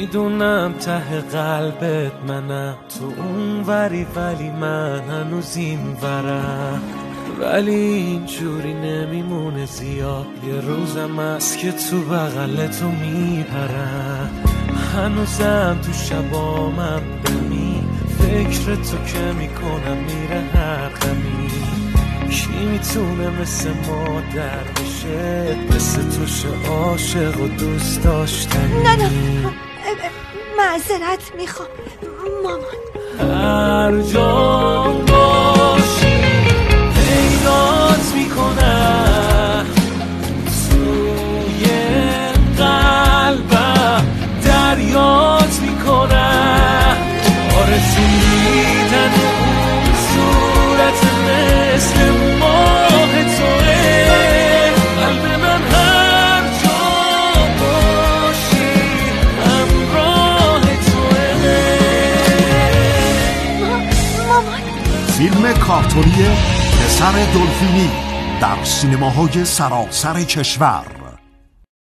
میدونم ته قلبت منم، تو اون وری ولی من هنوز این ورم. ولی اینجوری نمیمونه زیاد، یه روزم هست که تو بغل تو میپرم. هنوزم تو شبامم بمی فکر تو که میکنم میره هر غمی. کی میتونه مثل مادر بشه، مثل تو شه عاشق و دوست داشتنی؟ نه معذرت میخوام مامان. هر جا باشی پیدات میکنم، توی قلبم دریات میکنم. آرزو دیدن اون صورت مثل ماه توه، قلب من هر جا باشی همراه توه. مامان. فیلم کارتونی پسر دلفینی در سینماهای سراسر کشور.